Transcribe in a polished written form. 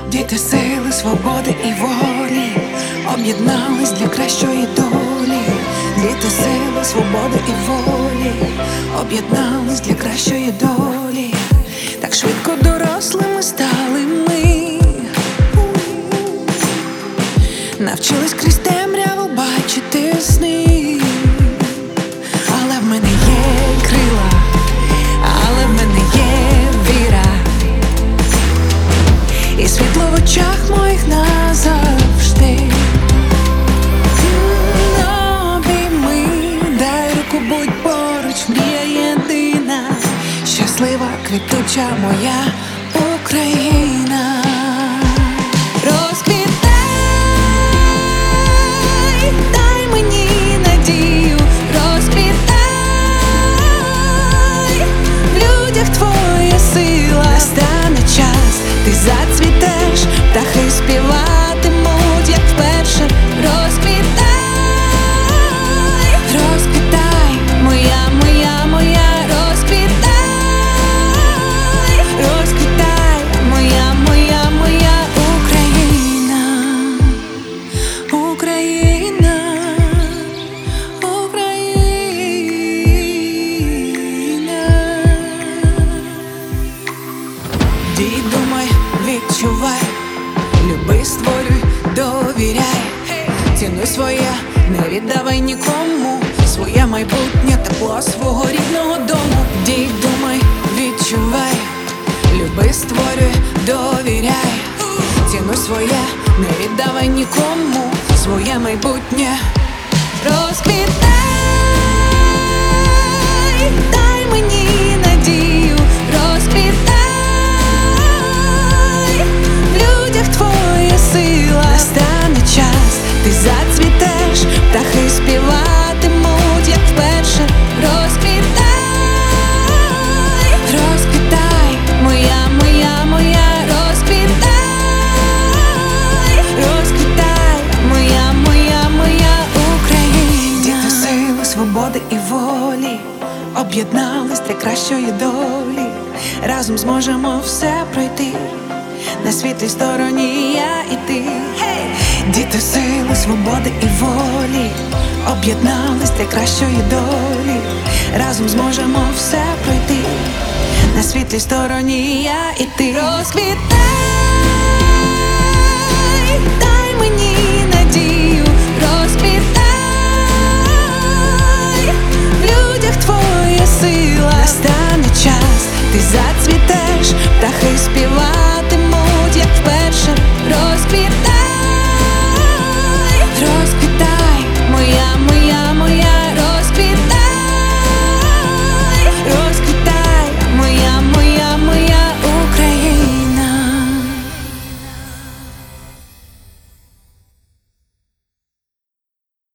Діти сили, свободи і волі об'єднались для кращої долі. Діти сили, свободи і волі об'єднались для кращої долі. Так швидко дорослими стали ми, навчились крізь темряву бачити сни. Але в мене є крила, але в мене є віра, і світло в очах моїх назавжди. Обійми, дай руку, будь поруч, мрія єдина, щаслива, квітуча моя Україна. Розквітай, дай мені надію, розквітай, в людях твоя сила. Настане час, ти зацвітеш, птахи співатимуть, як вперше. Розквітай, розквітай, моя, моя, моя, розквітай, розквітай, моя, моя, моя Україна, Україна, Україна. Дій, думай, відчувай, люби, створюй, довіряй, цінуй своє, не віддавай нікому своє майбутнє, тепло свого рідного дому. Дій, думай, відчувай, люби, створюй, довіряй, цінуй своє, не віддавай нікому своє майбутнє. Розквітай, дай мені надію, розквітай, в людях твоя сила. Настане час, ти зацвітеш, птахи співатимуть, як вперше. Розквітай, розквітай, моя, моя, моя, розквітай, розквітай, моя, моя, моя Україна. Діти сили, свободи і волі об'єднались для кращої долі. Разом зможемо все пройти, на світлій стороні я і ти. Діти сили, свободи і волі об'єднались для кращої долі. Разом зможемо все пройти, на світлій стороні я і ти. Розквітай, дай мені надію, розквітай, в людях твоя сила. Настане час, ти зацвітеш,